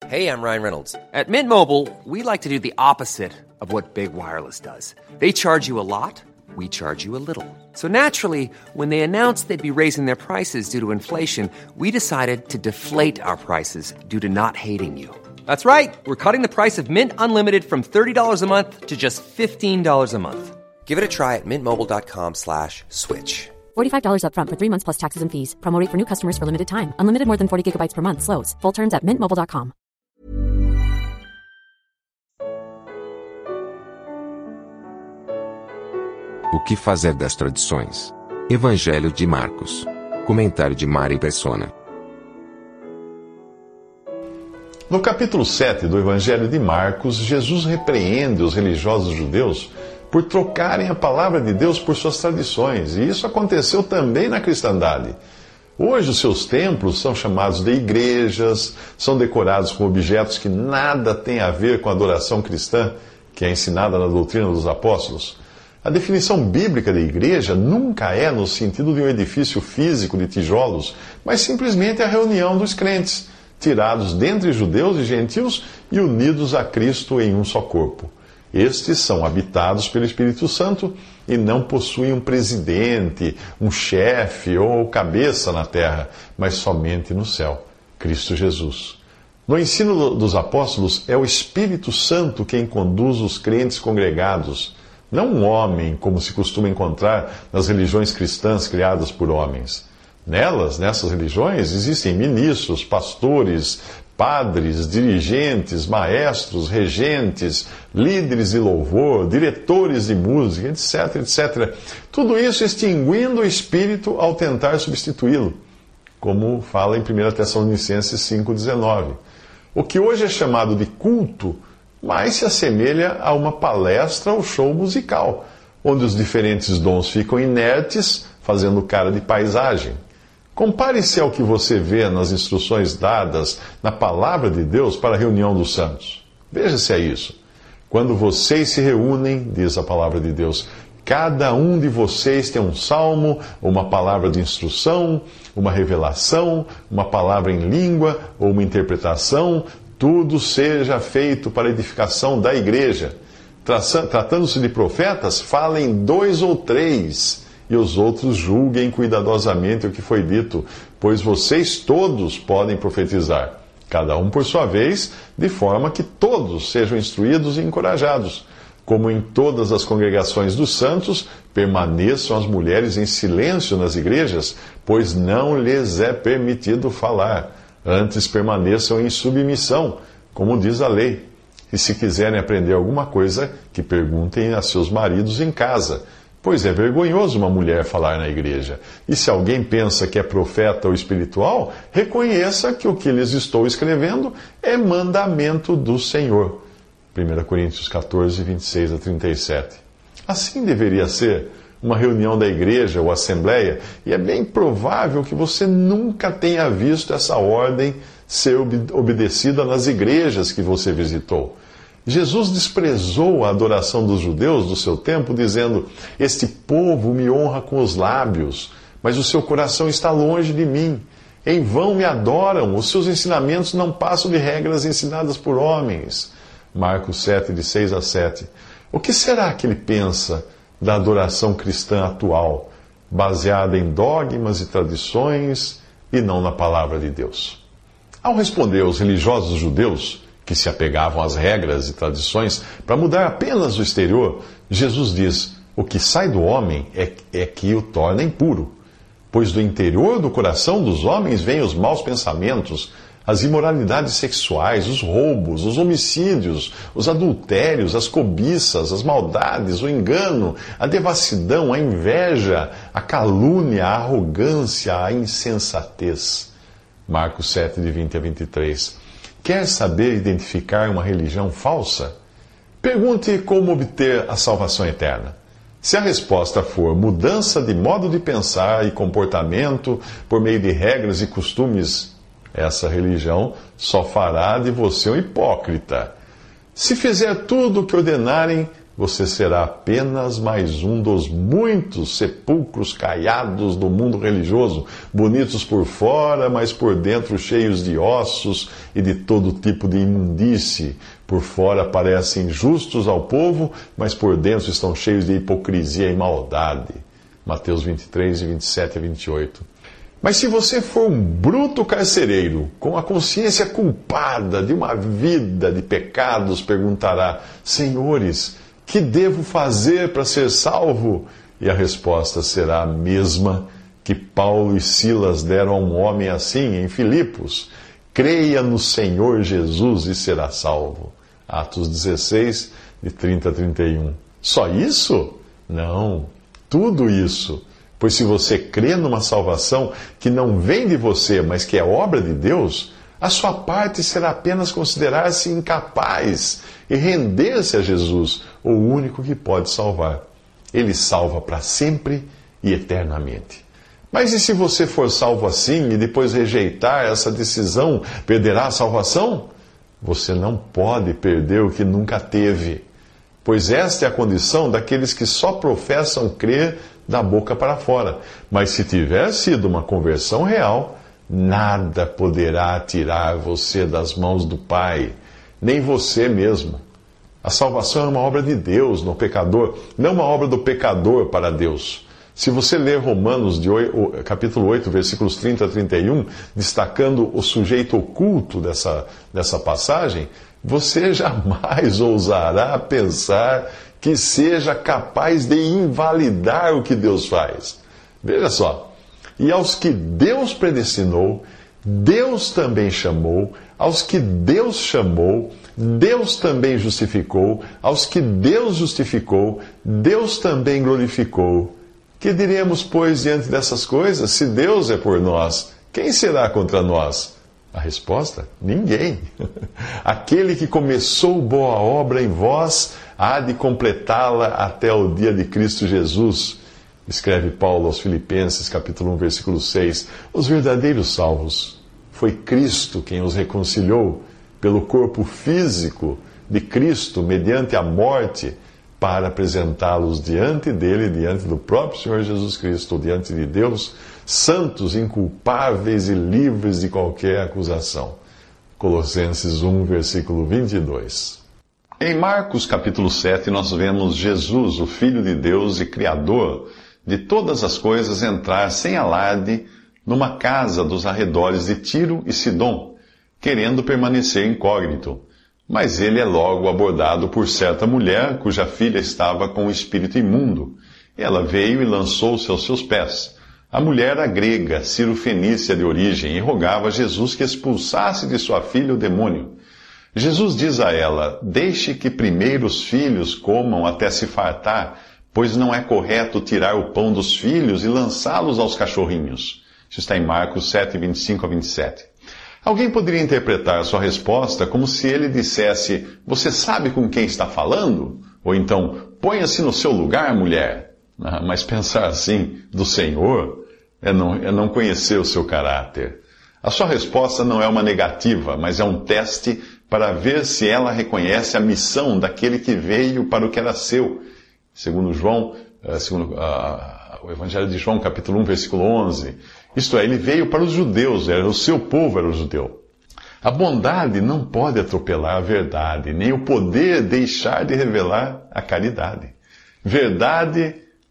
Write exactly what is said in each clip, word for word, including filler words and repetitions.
Hey, I'm Ryan Reynolds. At Mint Mobile, we like to do the opposite of what Big Wireless does. They charge you a lot, we charge you a little. So naturally, when they announced they'd be raising their prices due to inflation, we decided to deflate our prices due to not hating you. That's right. We're cutting the price of Mint Unlimited from thirty dollars a month to just fifteen dollars a month. Give it a try at mintmobile.com slash switch. forty-five dollars up front for three months plus taxes and fees. Promo rate for new customers for limited time. Unlimited more than forty gigabytes per month. Slows full terms at mint mobile dot com. O que fazer das tradições? Evangelho de Marcos. Comentário de Mari Persona. No capítulo sete do Evangelho de Marcos, Jesus repreende os religiosos judeus por trocarem a palavra de Deus por suas tradições. E isso aconteceu também na cristandade. Hoje os seus templos são chamados de igrejas, são decorados com objetos que nada têm a ver com a adoração cristã, que é ensinada na doutrina dos apóstolos. A definição bíblica de igreja nunca é no sentido de um edifício físico de tijolos, mas simplesmente a reunião dos crentes, tirados dentre judeus e gentios e unidos a Cristo em um só corpo. Estes são habitados pelo Espírito Santo e não possuem um presidente, um chefe ou cabeça na terra, mas somente no céu, Cristo Jesus. No ensino dos apóstolos, é o Espírito Santo quem conduz os crentes congregados, não um homem, como se costuma encontrar nas religiões cristãs criadas por homens. Nelas, nessas religiões, existem ministros, pastores, padres, dirigentes, maestros, regentes, líderes de louvor, diretores de música, etc, etcétera. Tudo isso extinguindo o Espírito ao tentar substituí-lo, como fala em primeira Tessalonicenses cinco, dezenove. O que hoje é chamado de culto, mais se assemelha a uma palestra ou show musical, onde os diferentes dons ficam inertes, fazendo cara de paisagem. Compare-se ao que você vê nas instruções dadas na Palavra de Deus para a reunião dos santos. Veja se é isso. Quando vocês se reúnem, diz a Palavra de Deus, cada um de vocês tem um salmo, uma palavra de instrução, uma revelação, uma palavra em língua ou uma interpretação, tudo seja feito para a edificação da igreja. Tratando-se de profetas, falem dois ou três, e os outros julguem cuidadosamente o que foi dito, pois vocês todos podem profetizar, cada um por sua vez, de forma que todos sejam instruídos e encorajados. Como em todas as congregações dos santos, permaneçam as mulheres em silêncio nas igrejas, pois não lhes é permitido falar. Antes permaneçam em submissão, como diz a lei. E se quiserem aprender alguma coisa, que perguntem a seus maridos em casa, pois é vergonhoso uma mulher falar na igreja. E se alguém pensa que é profeta ou espiritual, reconheça que o que lhes estou escrevendo é mandamento do Senhor. primeira Coríntios quatorze, vinte e seis a trinta e sete. Assim deveria ser uma reunião da igreja ou assembleia, e é bem provável que você nunca tenha visto essa ordem ser obedecida nas igrejas que você visitou. Jesus desprezou a adoração dos judeus do seu tempo, dizendo: este povo me honra com os lábios, mas o seu coração está longe de mim. Em vão me adoram, os seus ensinamentos não passam de regras ensinadas por homens. Marcos sete, de seis a sete. O que será que ele pensa da adoração cristã atual, baseada em dogmas e tradições e não na palavra de Deus? Ao responder aos religiosos judeus, que se apegavam às regras e tradições para mudar apenas o exterior, Jesus diz: o que sai do homem é, é que o torna impuro, pois do interior do coração dos homens vêm os maus pensamentos, as imoralidades sexuais, os roubos, os homicídios, os adultérios, as cobiças, as maldades, o engano, a devassidão, a inveja, a calúnia, a arrogância, a insensatez. Marcos sete, de vinte a vinte e três. Quer saber identificar uma religião falsa? Pergunte como obter a salvação eterna. Se a resposta for mudança de modo de pensar e comportamento por meio de regras e costumes, essa religião só fará de você um hipócrita. Se fizer tudo o que ordenarem, você será apenas mais um dos muitos sepulcros caiados do mundo religioso, bonitos por fora, mas por dentro cheios de ossos e de todo tipo de imundície. Por fora parecem justos ao povo, mas por dentro estão cheios de hipocrisia e maldade. Mateus vinte e três, vinte e sete a vinte e oito. Mas se você for um bruto carcereiro, com a consciência culpada de uma vida de pecados, perguntará: Senhores, que devo fazer para ser salvo? E a resposta será a mesma que Paulo e Silas deram a um homem assim em Filipos: creia no Senhor Jesus e será salvo. Atos dezesseis, de trinta a trinta e um. Só isso? Não, tudo isso. Pois se você crê numa salvação que não vem de você, mas que é obra de Deus, a sua parte será apenas considerar-se incapaz e render-se a Jesus, o único que pode salvar. Ele salva para sempre e eternamente. Mas e se você for salvo assim e depois rejeitar essa decisão, perderá a salvação? Você não pode perder o que nunca teve, pois esta é a condição daqueles que só professam crer da boca para fora. Mas se tiver sido uma conversão real, nada poderá tirar você das mãos do Pai, nem você mesmo. A salvação é uma obra de Deus no pecador, não uma obra do pecador para Deus. Se você ler Romanos, de oito, capítulo oito, versículos trinta a trinta e um, destacando o sujeito oculto dessa, dessa passagem, você jamais ousará pensar que seja capaz de invalidar o que Deus faz. Veja só. E aos que Deus predestinou, Deus também chamou. Aos que Deus chamou, Deus também justificou. Aos que Deus justificou, Deus também glorificou. Que diremos, pois, diante dessas coisas? Se Deus é por nós, quem será contra nós? A resposta? Ninguém. Aquele que começou boa obra em vós há de completá-la até o dia de Cristo Jesus. Escreve Paulo aos Filipenses, capítulo um, versículo seis. Os verdadeiros salvos, foi Cristo quem os reconciliou pelo corpo físico de Cristo, mediante a morte, para apresentá-los diante dele, diante do próprio Senhor Jesus Cristo, diante de Deus, santos, inculpáveis e livres de qualquer acusação. Colossenses um, versículo vinte e dois. Em Marcos, capítulo sete, nós vemos Jesus, o Filho de Deus e Criador de todas as coisas, entrar sem alarde numa casa dos arredores de Tiro e Sidom, querendo permanecer incógnito. Mas ele é logo abordado por certa mulher cuja filha estava com o espírito imundo. Ela veio e lançou-se aos seus pés. A mulher era grega, cirofenícia de origem, e rogava a Jesus que expulsasse de sua filha o demônio. Jesus diz a ela: deixe que primeiro os filhos comam até se fartar, pois não é correto tirar o pão dos filhos e lançá-los aos cachorrinhos. Isso está em Marcos sete, vinte e cinco a vinte e sete. Alguém poderia interpretar sua resposta como se ele dissesse: você sabe com quem está falando? Ou então, ponha-se no seu lugar, mulher. Ah, mas pensar assim do Senhor é não, é não conhecer o seu caráter. A sua resposta não é uma negativa, mas é um teste para ver se ela reconhece a missão daquele que veio para o que era seu. Segundo João, segundo uh, o Evangelho de João, capítulo um, versículo onze. Isto é, ele veio para os judeus, era, o seu povo era o judeu. A bondade não pode atropelar a verdade, nem o poder deixar de revelar a caridade. Verdade,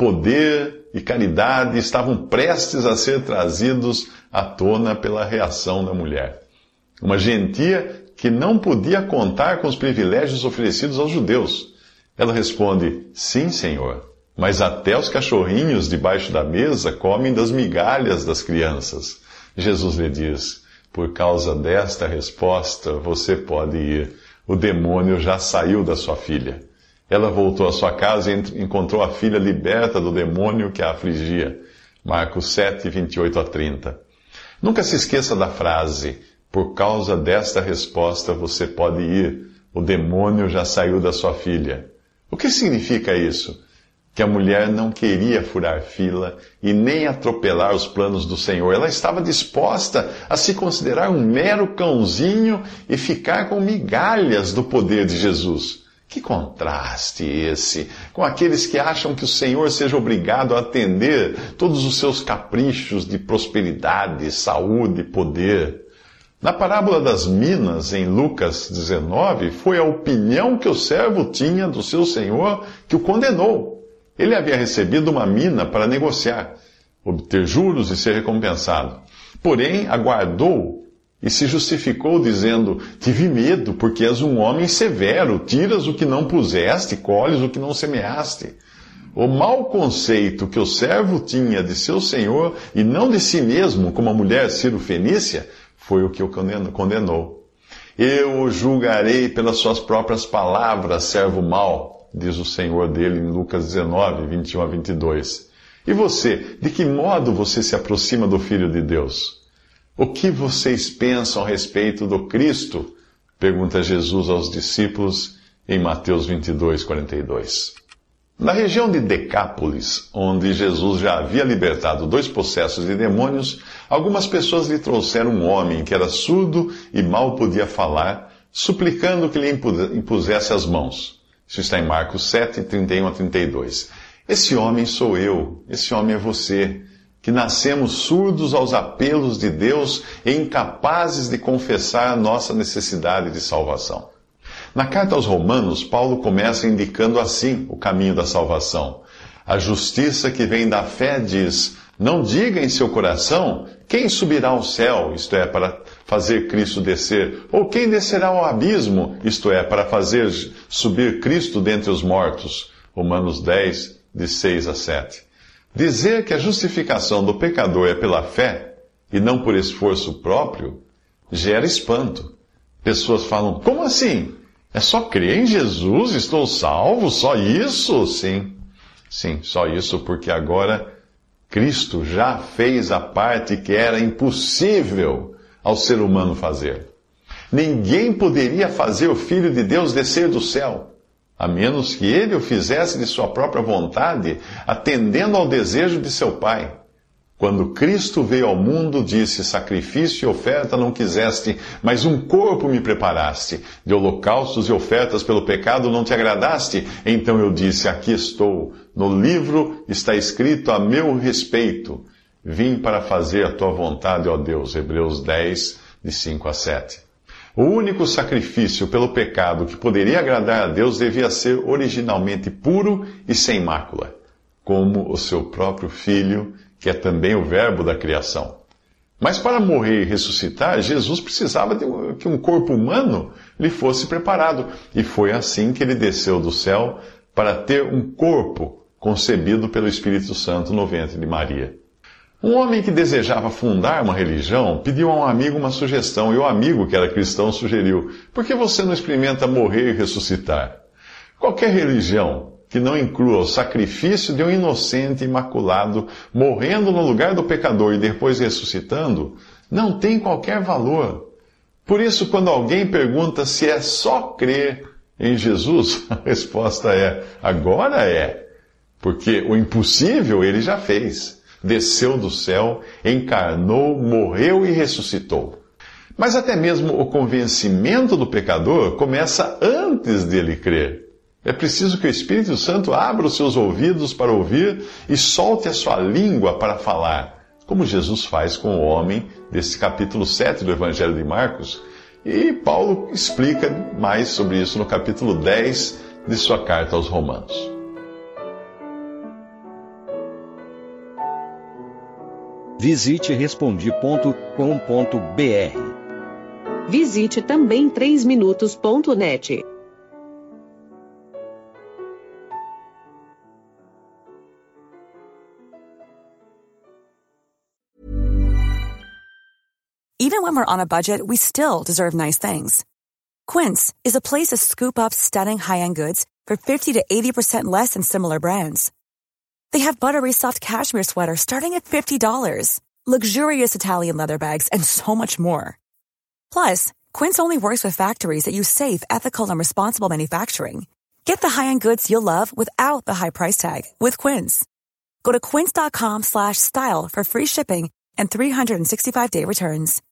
poder e caridade estavam prestes a ser trazidos à tona pela reação da mulher. Uma gentia que não podia contar com os privilégios oferecidos aos judeus. Ela responde: sim, Senhor, mas até os cachorrinhos debaixo da mesa comem das migalhas das crianças. Jesus lhe diz: por causa desta resposta, você pode ir. O demônio já saiu da sua filha. Ela voltou à sua casa e encontrou a filha liberta do demônio que a afligia. Marcos sete, vinte e oito a trinta. Nunca se esqueça da frase: por causa desta resposta, você pode ir. O demônio já saiu da sua filha. O que significa isso? Que a mulher não queria furar fila e nem atropelar os planos do Senhor. Ela estava disposta a se considerar um mero cãozinho e ficar com migalhas do poder de Jesus. Que contraste esse com aqueles que acham que o Senhor seja obrigado a atender todos os seus caprichos de prosperidade, saúde e poder. Na parábola das minas, em Lucas dezenove, foi a opinião que o servo tinha do seu senhor que o condenou. Ele havia recebido uma mina para negociar, obter juros e ser recompensado. Porém, aguardou e se justificou dizendo: tive medo, porque és um homem severo, tiras o que não puseste, colhes o que não semeaste. O mau conceito que o servo tinha de seu senhor, e não de si mesmo, como a mulher Ciro-fenícia, foi o que o condenou. Eu o julgarei pelas suas próprias palavras, servo mau, diz o Senhor dele em Lucas dezenove, vinte e um a vinte e dois. E você, de que modo você se aproxima do Filho de Deus? O que vocês pensam a respeito do Cristo? Pergunta Jesus aos discípulos em Mateus vinte e dois, quarenta e dois. Na região de Decápolis, onde Jesus já havia libertado dois possessos de demônios, algumas pessoas lhe trouxeram um homem que era surdo e mal podia falar, suplicando que lhe impusesse as mãos. Isso está em Marcos sete, trinta e um a trinta e dois. Esse homem sou eu, esse homem é você, que nascemos surdos aos apelos de Deus e incapazes de confessar a nossa necessidade de salvação. Na carta aos Romanos, Paulo começa indicando assim o caminho da salvação. A justiça que vem da fé diz: não diga em seu coração, quem subirá ao céu, isto é, para fazer Cristo descer, ou quem descerá ao abismo, isto é, para fazer subir Cristo dentre os mortos. Romanos dez, de seis a sete. Dizer que a justificação do pecador é pela fé, e não por esforço próprio, gera espanto. Pessoas falam: como assim? É só crer em Jesus, estou salvo, só isso? Sim, sim, só isso, porque agora Cristo já fez a parte que era impossível ao ser humano fazer. Ninguém poderia fazer o Filho de Deus descer do céu, a menos que ele o fizesse de sua própria vontade, atendendo ao desejo de seu Pai. Quando Cristo veio ao mundo, disse: sacrifício e oferta não quiseste, mas um corpo me preparaste. De holocaustos e ofertas pelo pecado não te agradaste. Então eu disse: aqui estou. No livro está escrito a meu respeito: vim para fazer a tua vontade, ó Deus. Hebreus dez, de cinco a sete. O único sacrifício pelo pecado que poderia agradar a Deus devia ser originalmente puro e sem mácula, como o seu próprio Filho, que é também o verbo da criação. Mas para morrer e ressuscitar, Jesus precisava de que um corpo humano lhe fosse preparado. E foi assim que ele desceu do céu para ter um corpo concebido pelo Espírito Santo no ventre de Maria. Um homem que desejava fundar uma religião pediu a um amigo uma sugestão, e o amigo, que era cristão, sugeriu: por que você não experimenta morrer e ressuscitar? Qualquer religião que não inclua o sacrifício de um inocente imaculado morrendo no lugar do pecador e depois ressuscitando, não tem qualquer valor. Por isso, quando alguém pergunta se é só crer em Jesus, a resposta é: agora é. Porque o impossível ele já fez. Desceu do céu, encarnou, morreu e ressuscitou. Mas até mesmo o convencimento do pecador começa antes dele crer. É preciso que o Espírito Santo abra os seus ouvidos para ouvir e solte a sua língua para falar, como Jesus faz com o homem desse capítulo sete do Evangelho de Marcos. E Paulo explica mais sobre isso no capítulo dez de sua carta aos Romanos. Visite respondi ponto com ponto br. Visite também três minutos ponto net. Even when we're on a budget, we still deserve nice things. Quince is a place to scoop up stunning high-end goods for fifty to eighty percent less than similar brands. They have buttery soft cashmere sweaters starting at fifty dollars, luxurious Italian leather bags, and so much more. Plus, Quince only works with factories that use safe, ethical, and responsible manufacturing. Get the high-end goods you'll love without the high price tag with Quince. Go to quince dot com slash style for free shipping and three sixty-five day returns.